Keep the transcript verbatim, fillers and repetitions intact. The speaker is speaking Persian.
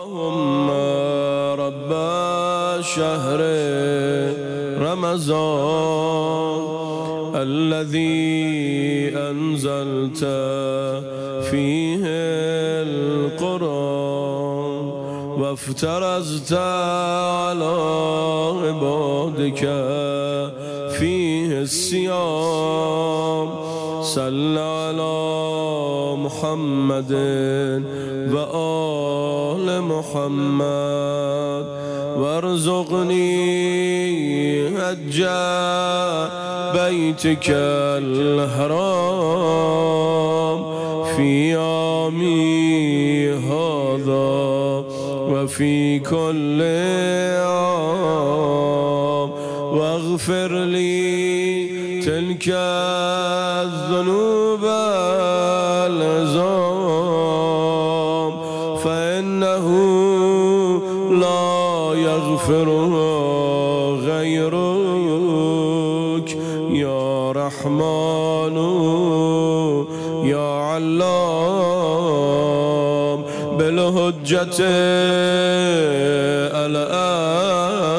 اللهم رب شهر رمضان الذي أنزلت فيه القرآن وافترضت على عبادك فيه الصيام صل على محمد وآل محمد وارزقني حج بيتك الحرام في عامي هذا وفي كل عام واغفر لي تلك الذنوب العظام فإنه لا يغفرها غيرك يا رحمن يا علام بالحجة الآن